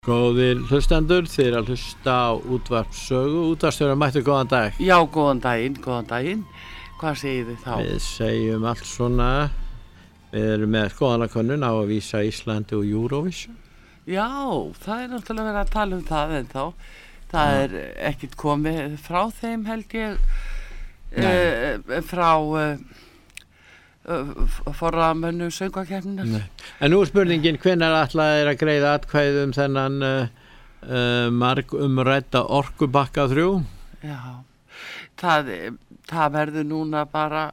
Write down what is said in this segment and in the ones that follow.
Góðir hlustendur, þið að hlusta á útvarpssögu. Útvarpsstjóri mættu, góðan dag. Já, góðan daginn. Hvað segir þið þá? Við segjum allt svona. Við erum með skoðanakönnun á að vísa Íslandi og Eurovision. Já, það er náttúrulega verið að tala um það ennþá. Það er ekkert komið frá þeim, held ég, frá forramönnum söngvakeppninnar. En nú er spurningin, hvenær ætlað er að greiða atkvæði þennan margumrædda orkupakka 3? Já, það verður núna bara,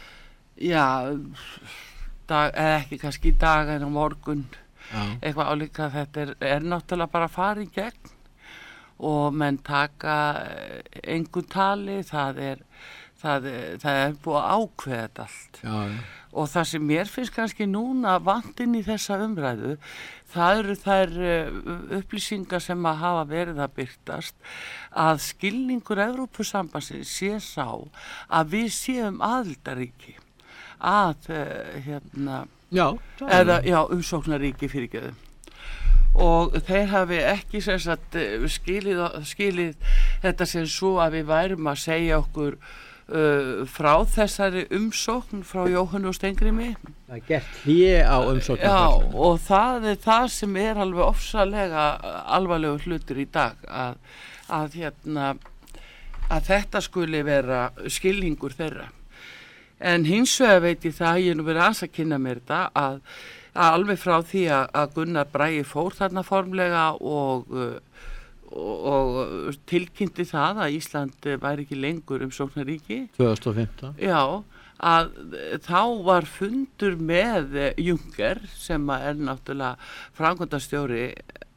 eða ekki kannski í dag en á morgun, eitthvað álíka. Þetta er náttúrulega bara að fara í gegn og menn taka engu tali, það er búið að ákveða þetta allt. Já. Og það sem mér finnst kannski núna vant inn í þessa umræðu, það eru þær upplýsingar sem að hafa verið að birtast, að skilningur Evrópusambandsins sé sá að við séum aðildarríki, umsóknarríki fyrirgefðu. Og þeir hafi ekki skilið þetta sem svo að við værum að segja okkur frá þessari umsókn frá Jóhanni og Steingrími. Það er gert hlé á umsóknarferlinu. Já, og það er það sem er alveg ofsalega alvarlegur hlutur í dag, að þetta skuli vera skilningur þeirra. En hins vegar veit ég það, ég er nú verið að kynna mér þetta, að alveg frá því að Gunnar Bragi fór þarna formlega og tilkynnti það að Ísland væri ekki lengur umsóknarríki 2015. Já, að þá var fundur með Juncker, sem er náttúrulega framkvæmdastjóri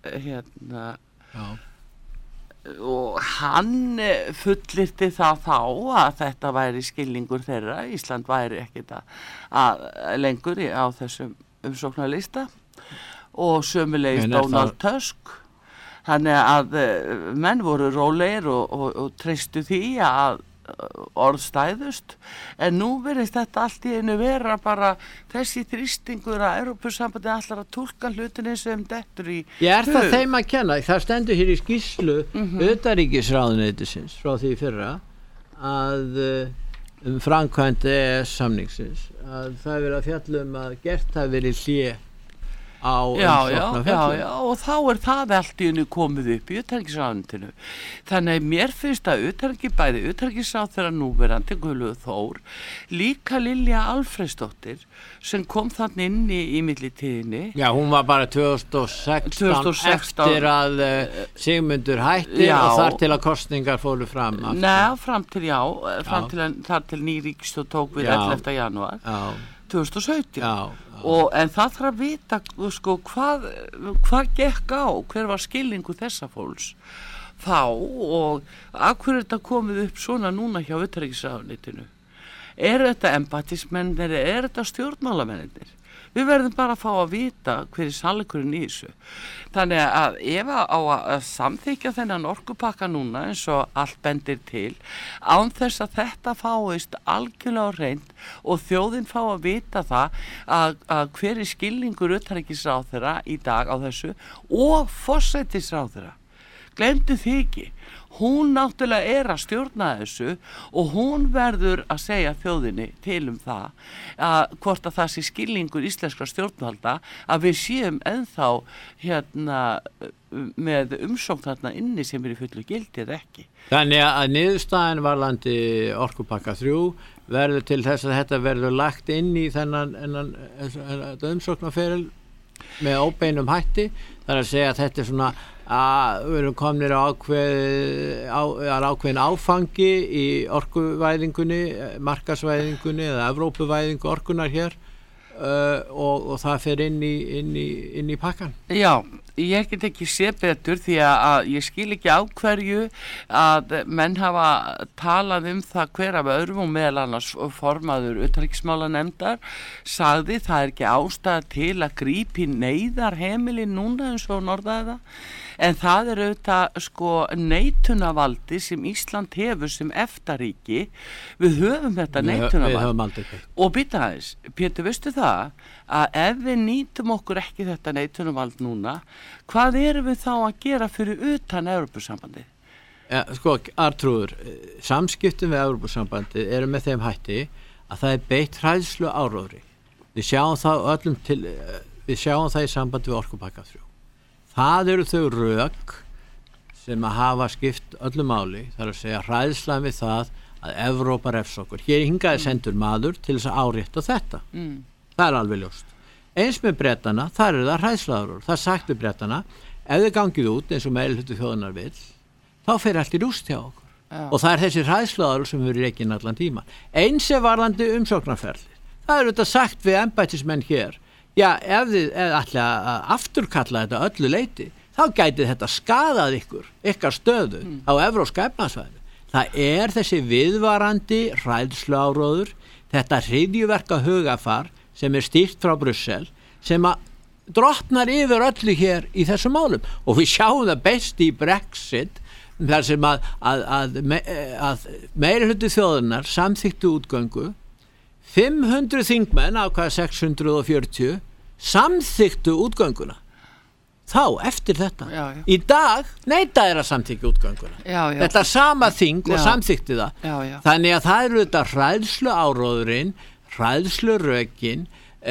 og hann fullyrti það þá að þetta væri skilningur þeirra, Ísland væri ekkert að lengur á þessum umsóknarlista, og sömulegis Donald Tusk. Þannig að menn voru rólegir og treystu því að orð stæðust, en nú virðist þetta allt í einu vera bara þessi þrýstingur að Evrópusambandið ætlar að túlka hlutinni sem dettur í hug. Er það þeim að kenna? Það stendur hér í skýrslu utanríkisráðuneytisins frá því fyrra að framkvæmd EES-samningsins, að það er verið að fjalla að gert hafi verið hlé á umsóknarferlinu. Já, og þá er það allt í einu komið upp í utanríkisráðuneytinu. Þannig að mér finnst að utanríkisráðherra núverandi Guðlaugur Þór, líka Lilja Alfreðsdóttir sem kom þannig inn í millitíðinni. Já, hún var bara 2016 eftir að Sigmundur hætti og þar til að kosningar fóru fram aftur. Nei, þar til ný ríkisstjórn tók við 11. janúar 2017. En það þarf að vita hvað gekk á, hver var skilningu þessa fólks þá, og af hverju þetta komið upp svona núna hjá utanríkisráðuneytinu. Er þetta embættismennir, er þetta stjórnmálamennir? Við verðum bara að fá að vita hver er sannleikurinn í þessu. Þannig að ef á að samþykja þennan orkupakka núna, eins og allt bendir til, án þess að þetta fáist algjörlega á hreint og þjóðin fá að vita það að hver er skilningur utanríkisráðherra í dag á þessu og forsætisráðherra. Gleymdu því ekki. Hún náttúrulega er að stjórna þessu og hún verður að segja þjóðinni til það að hvort að það sé skilningur íslenskra stjórnvalda að við séum ennþá með umsókn þarna inni sem er í fullu gildi eða ekki. Þannig að niðurstaðan varðandi orkupakka 3 verður til þess að þetta verður lagt inn í þennan umsóknarferil með óbeinum hætti. Það er að segja að þetta er svona að við erum komnir á ákveðin áfangi í orkuvæðingunni, markaðsvæðingunni eða Evrópuvæðingu orkunar hér, og það fer inn í pakkan. Já, ég get ekki séð betur því að ég skil ekki á hverju að menn hafa talað það hver af öðrum, og meðal annars formaður utanríkismálanefndar sagði það er ekki ástæða til að grípa í neyðarheimilin núna eins og orðaði það. En það auðvitað sko neitunarvaldi sem Ísland hefur sem EFTA-ríki. Við höfum þetta neitunarvald. Og býta aðeins, Pétur, veistu það að ef við nýtum okkur ekki þetta neitunarvald núna, hvað erum við þá að gera fyrir utan Evrópusambandið? Ja, sko, Artrúður, samskiptum við Evrópusambandið eru með þeim hætti að það beitt hræðslu áróðri. Við sjáum það í sambandi við orkupakka 3. Það eru þau rök sem að hafa skipt öllu máli, þar að segja hræðslan við það að Evrópa refs okkur. Hér hingaði sendur maður til þess að árétta þetta. Það er alveg ljóst. Eins með Bretana, þar það hræðslaður. Það sagt við Bretana, ef þið gangið út eins og meirihluti þjóðarinnar vill, þá fer allt í rúst hjá okkur. Já. Og það þessi hræðslaður sem við rekin allan tíma. Eins varðandi umsóknarferli. Það auðvitað sagt við embættismenn hér, já, ef þið ætla að afturkalla þetta öllu leyti, þá gæti þetta skadað ykkar stöðu á evrópska efnahagssvæðinu. Það þessi viðvarandi hræðsluáróður, þetta hryðjuverka hugafar sem stýrt frá Brussel, sem að drottnar yfir öllu hér í þessum málum. Og við sjáum það best í Brexit, þar sem að meirihluti þjóðarinnar samþykktu útgöngu, 500 þingmenn af hvaða 640 samþykktu útgönguna. Þá, eftir þetta. Já. Í dag neita að samþykkja útgönguna. Já. Þetta sama þing og samþykkti það. Já. Þannig að það eru þetta hræðslu áróðurinn, hræðslu rökin,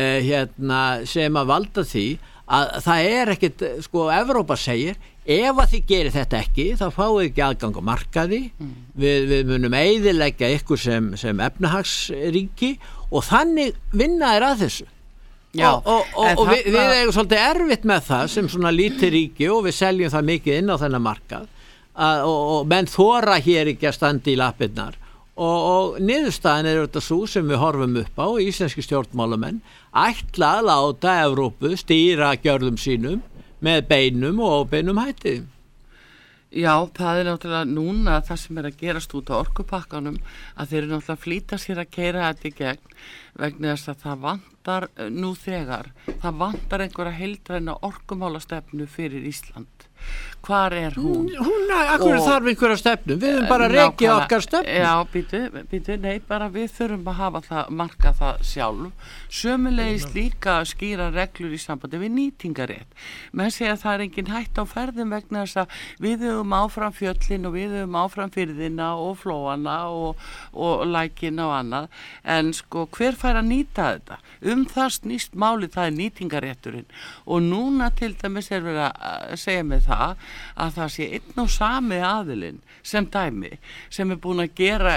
sem að valda því að það ekkit, sko, Evrópa segir, ef að þið gerir þetta ekki, þá fáið ekki aðgang á markaði, við munum eyðileggja ykkur sem efnahagsríki og þannig vinna að þessu. Já, og við eigum svolítið erfitt með það sem svona lítið ríki og við seljum það mikið inn á þennan markað og menn þora hér ekki að standa í lappirnar og niðurstaðan þetta svo sem við horfum upp á, íslenski stjórnmálamenn ætla að láta Evrópu stýra gjörðum sínum með beinum og óbeinum hætti. Já, það náttúrulega núna það sem að gerast út á orkupakkanum að þeir náttúrulega flýta sér að keyra þetta í gegn vegna þess að það vantar nú þegar, það vantar einhverja heildræna orkumálastefnu fyrir Ísland. Hvar hún? Akkur þarf einhverja stefnu, við höfum bara rekið okkar stefnu. Já, býtu, nei, bara við þurfum að hafa það, marka það sjálf. Sömulegis líka skýra reglur í sambandi við nýtingarétt. Menn segja að það engin hætt á ferðum vegna þess að við höfum áfram fjöllin og við höfum áfram firðina og flóana og lækina og annað. En sko, hver fær að nýta þetta? Það snýst málið, það nýtingarétturinn. Og núna til dæmis verið að segja með það að það sé einn og sami aðilinn sem dæmi sem búin að gera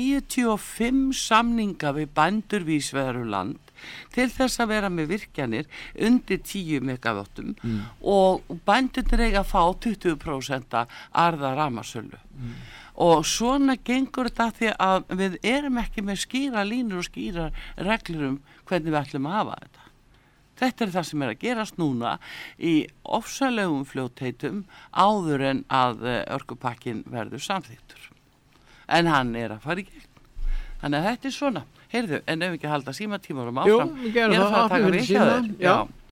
95 samninga við bændur víðsvegar land til þess að vera með virkjanir undir 10 megaváttum og bændurnir eiga að fá 20% arða rafmagnsölu. Og svona gengur þetta því að við erum ekki með skýra línur og skýra reglur hvernig við ætlum að hafa þetta. Þetta það sem að gerast núna í ofsalegum fljótheitum áður en að orkupakkin verður samþyktur. En hann að fara í gegn. Þannig að þetta svona. Heyrðu, en ef við ekki halda símatímarum áfram. Jú, við gerum það. Ég að taka við hjá þér. Já.